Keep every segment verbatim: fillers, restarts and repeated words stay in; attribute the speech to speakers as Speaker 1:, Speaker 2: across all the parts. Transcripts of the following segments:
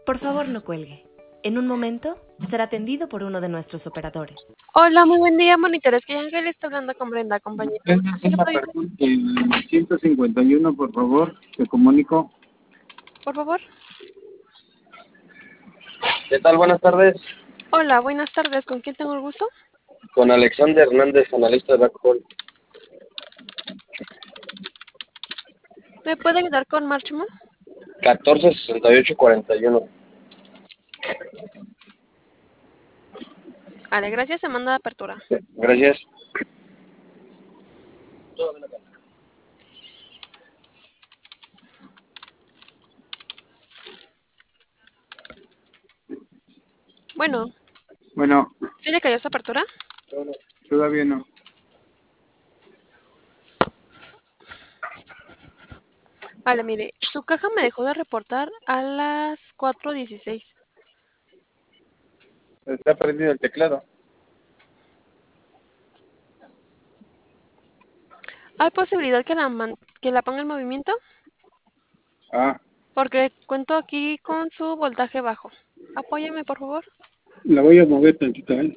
Speaker 1: Por favor, no cuelgue. En un momento será atendido por uno de nuestros operadores.
Speaker 2: Hola, muy buen día, monitores. Que Ángel está hablando con Brenda, compañera.
Speaker 3: Brenda,
Speaker 2: ¿Qué le
Speaker 3: tenga
Speaker 2: puedo ayudar?
Speaker 3: perdón, el ciento cincuenta y uno, por favor, te comunico.
Speaker 2: Por favor.
Speaker 4: ¿Qué tal? Buenas tardes.
Speaker 2: Hola, buenas tardes. ¿Con quién tengo el gusto?
Speaker 4: Con Alexander Hernández, analista de Backhaul.
Speaker 2: ¿Me puede ayudar con Marchman?
Speaker 4: catorce sesenta y ocho cuarenta y uno.
Speaker 2: Vale, gracias. Se manda de apertura.
Speaker 4: Gracias.
Speaker 2: Bueno,
Speaker 3: Bueno,
Speaker 2: ¿sí le cayó esa apertura?
Speaker 3: todavía no.
Speaker 2: Vale, mire, su caja me dejó de reportar a las cuatro dieciséis.
Speaker 3: Está prendido el teclado.
Speaker 2: ¿Hay posibilidad que la, man- que la ponga en movimiento?
Speaker 3: Ah,
Speaker 2: Porque cuento aquí con su voltaje bajo. Apóyame, por favor.
Speaker 3: la voy a mover tantito, ¿eh?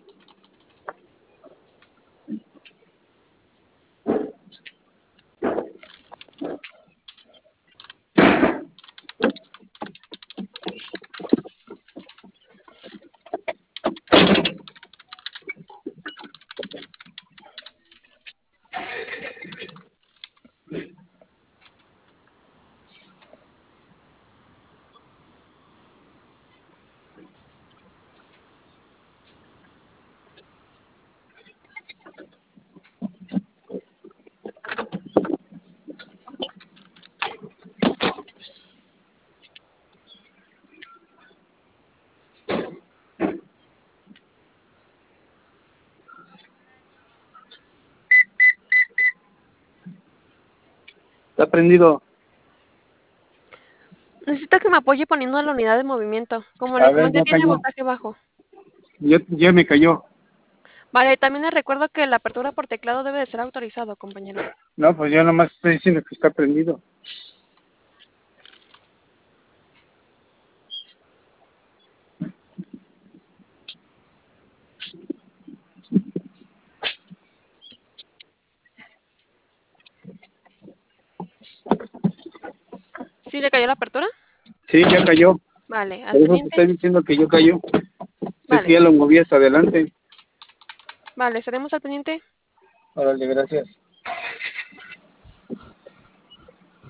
Speaker 3: Está prendido.
Speaker 2: Necesito que me apoye poniendo la unidad de movimiento. Como
Speaker 3: A
Speaker 2: le
Speaker 3: ver,
Speaker 2: comenté,
Speaker 3: ya
Speaker 2: tiene
Speaker 3: cayó.
Speaker 2: voltaje bajo.
Speaker 3: Ya, ya me cayó.
Speaker 2: Vale, también les recuerdo que la apertura por teclado debe de ser autorizado, compañero.
Speaker 3: No, pues yo nomás estoy diciendo que está prendido.
Speaker 2: ¿Sí le cayó la apertura?
Speaker 3: Sí, ya cayó.
Speaker 2: Vale, al
Speaker 3: Por eso te
Speaker 2: pendiente.
Speaker 3: estoy diciendo que yo cayó. Es que
Speaker 2: Vale,
Speaker 3: ya lo moví hasta adelante.
Speaker 2: vale, estaremos al pendiente.
Speaker 3: Órale, gracias.